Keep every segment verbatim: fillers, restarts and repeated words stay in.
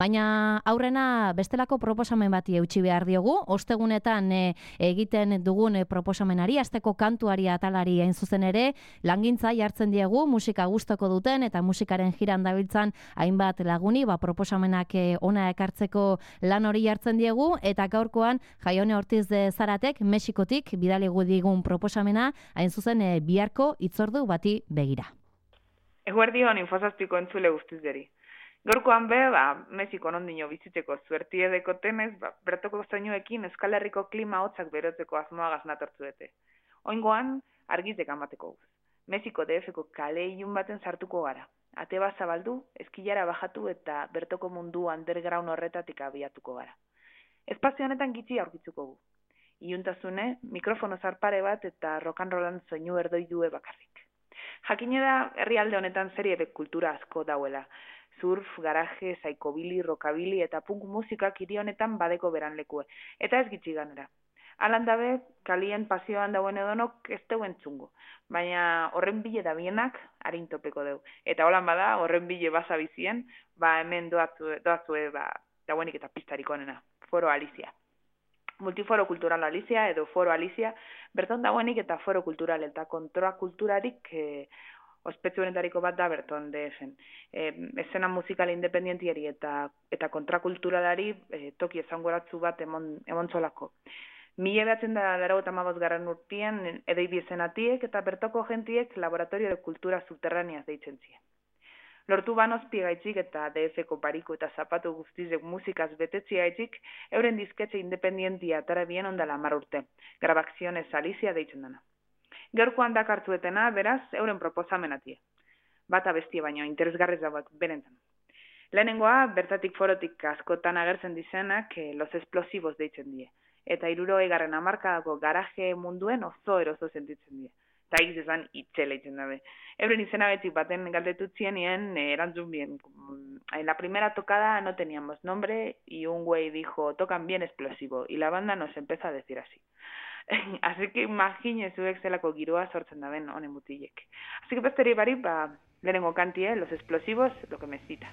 Baina aurrena bestelako proposamen bati eutxi behar diogu, ostegunetan e, egiten dugun e, proposamenari, asteko kantuari atalari hain zuzen ere, langintza jartzen diegu, musika gustoko duten eta musikaren jiran dabiltzan hainbat laguni, ba, proposamenak e, ona ekartzeko lan hori jartzen diegu, eta gaurkoan Jaione Ortiz de Zaratek Mexikotik bidali digun proposamena hain zuzen e, biharko hitzordu bati begira. Eguerdion infozazpiko entzule guztizeri. Gaurkoan be, ba, Mexiko nondino bizitzeko zuertie dekotenez, ba, bertoko soinuekin Euskal Herriko klima hotzak berotzeko asmoagaz natortzu dute. Oingoan, argizek amateko guz. Mexiko D F-ko kale ilun baten sartuko gara. Ate bat zabaldu, eskilara bajatu eta bertoko mundu underground horretatik abiatuko gara. Espazio honetan gitxi aurkitzuko gu. Iuntasune, mikrofono zarpare bat eta rock and rollan soinu erdoi due bakarrik. Jakine da, herrialde honetan serie kultura asko dauela. Surf, garaje, saikobili, rockabilly eta punk musikak hiri honetan badeko beran lekue. Eta ez gitxi ganera. Alan dabe, kalien pasioan dauen edonok ez deu entzungo. Baina horren bile da bienak harin topeko deu. Eta holan bada, horren bile basa bizien, ba hemen doazue, doazue ba, dauenik eta pistarik onena. Foro Alizia. Multiforo Kultural Alizia edo Foro Alizia, berton dauenik eta foro kultural eta kontroa kulturarik eh, ospetsu honetariko bat da berton D F-en. E, esena musikal independientiari eta eta kontrakulturalari e, toki esangoratzu bat emon, emontzolako. Mila behatzen da laro eta garren urtien edei esenatiek eta bertoko gentiek laboratorio de kultura subterraneaz deitzen ziren. Lortu banozpi gaitzik eta D F-ko bariko eta zapatu guztizek musikaz betetzia gaitzik, euren dizketxe independientia atara bien ondala hamar urte. Grabakzionez Alizia deitzen dena. Gaurkoan dakartzuetena, beraz, euren proposamenatie. Bata bestia baino, interesgarrez dauak berentzan. Lehenengoa, bertatik forotik askotan agertzen dizenak eh, los explosivos deitzen die. Eta hirurogei garren hamarkadako garaje munduen oso eroso sentitzen die. Eta egiz esan itxela itzen dabe. Euren izenagatik baten galdetutzien nien eh, erantzun bien. En la primera tocada no teníamos nombre y un güey dijo, tocan bien explosivo. Y la banda nos empezó a decir así. Así que imagine zuek zelako giroa sortzen daben honen mutilek. Así que besteri bari, ba, lehenengo kantie, los explosivos, lo que me cita.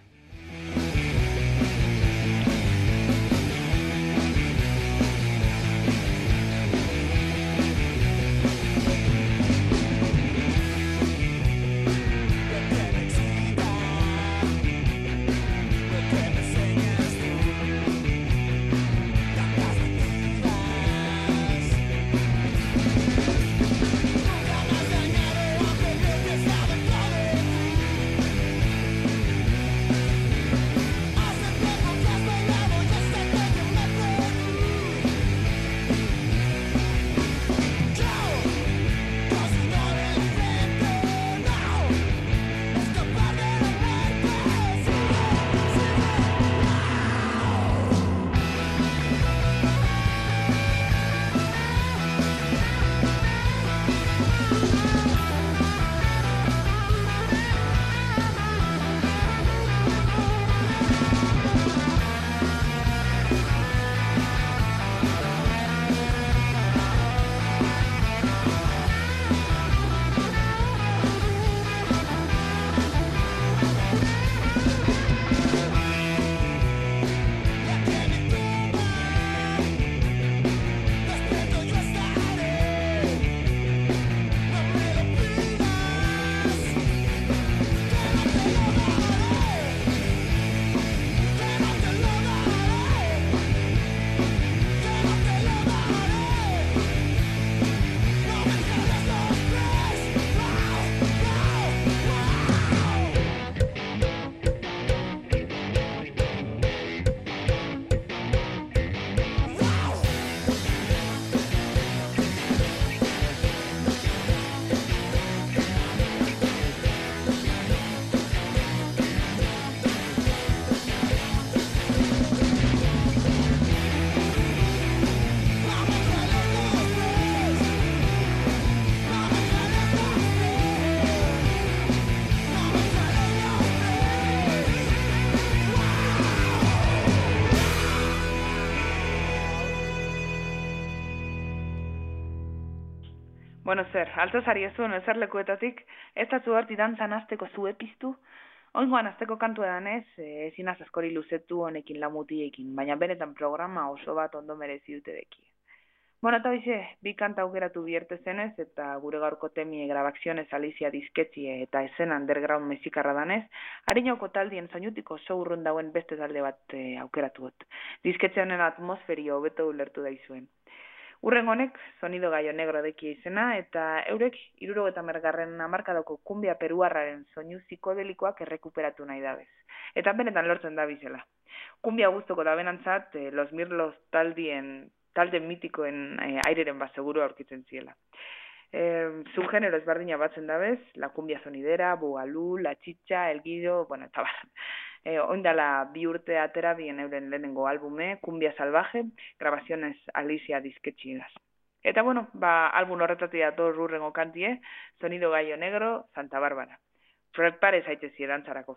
Bueno, zer, alto zari ezuen ezerlekuetatik, ez da zuharti dantzan azteko zue piztu, Oingoan azteko kantu edanez, ezin az askori luzetu honekin lamutiekin, baina benetan programa oso bat ondo merezi dute deki. Bueno, eta bize, bi kanta aukeratu biherte zenez, eta gure gaurko temie grabakzionez Alicia disketxie eta esen underground mexikarra danez, harinoko taldien zainutiko oso urrun dauen beste talde bat e, aukeratu got. Disketxe honen atmosferio hobeto ulertu daizuen. Urren honek, sonido gaio negro deki izena, eta eurek hirurogeita hamargarren hamarkadako kumbia peruarraren soinu psikodelikoak errekuperatu nahi dabez. Eta benetan lortzen da bizela. Kumbia guztoko da benantzat, eh, Los Mirlos taldien, talde mitikoen eh, aireren bat seguru aurkitzen ziela. Eh, subgenero ezberdina batzen dabez, la cumbia sonidera, bugalú, la chicha, el guido, bueno, eta bar. Eh, oindala bi urte atera bien euren lehenengo albume, Cumbia Salvaje, grabaciones Alicia disketxidas. Eta bueno, ba, album horretatik dator urrengo kantie, Sonido Gallo Negro, Santa Bárbara. Prepare zaitezi dantzarako.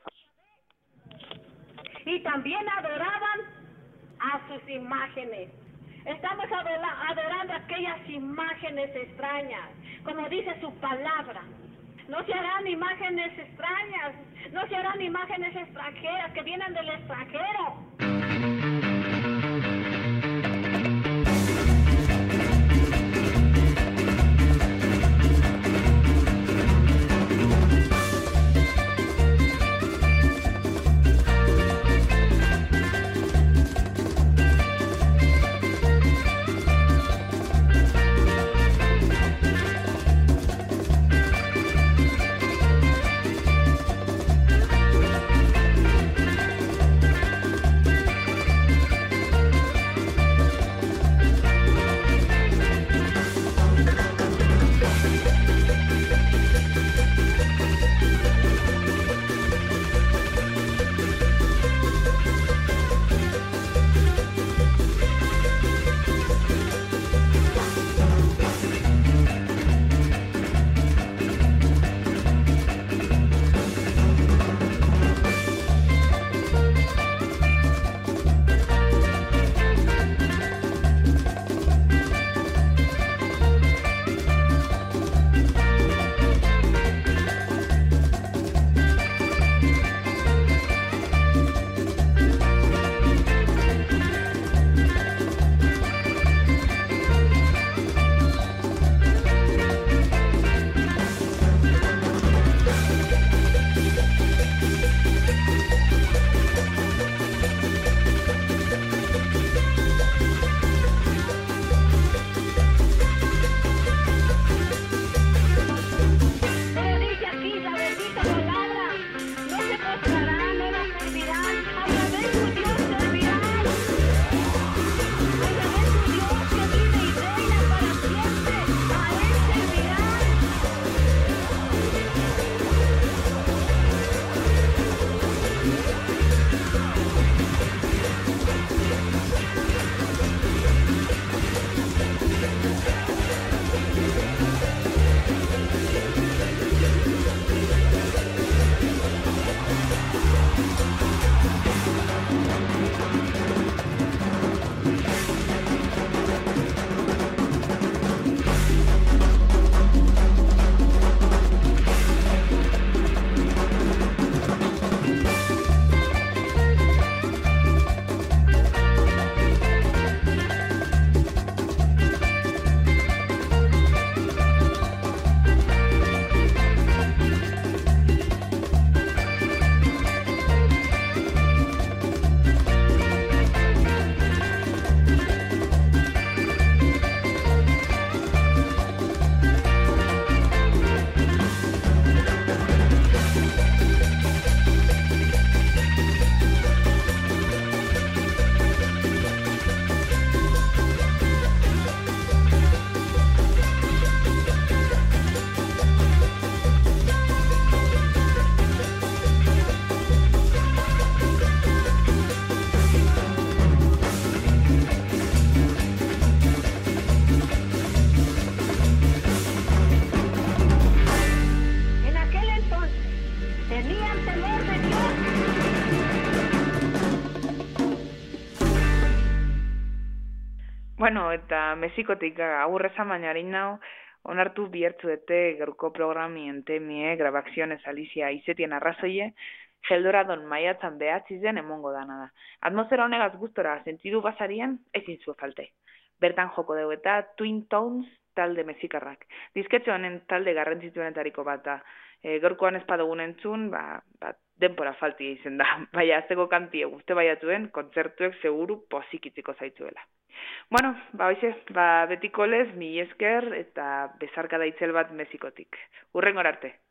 Y también adoraban a sus imágenes. Estamos adorando aquellas imágenes extrañas, como dice su palabra. No se harán imágenes extrañas, no se harán imágenes extranjeras que vienen del extranjero. Bueno, eta Mexikotik agurrezan baina harin nau, onartu biertzu dute gaurko programien temie, grabakzionez Alicia izetien arrazoie, Geldoradon maiatzan behatzi zen emongo dana da. Atmosfera honegaz gustora sentidu basarien ezin zu falte. Bertan joko dugu eta Twin Tones talde mexikarrak. Disketxe honen talde garrantzitsuenetariko bat da. E, Gorkoan ez badugun entzun, ba, ba, denpora falti izen da. Baina, azteko kantie guzti baiatuen, kontzertuek seguru pozikitziko zaitzuela. Bueno, ba, hoxe, ba, betiko lez, mi esker eta bezarka daitzel bat Mexikotik. Hurrengor arte.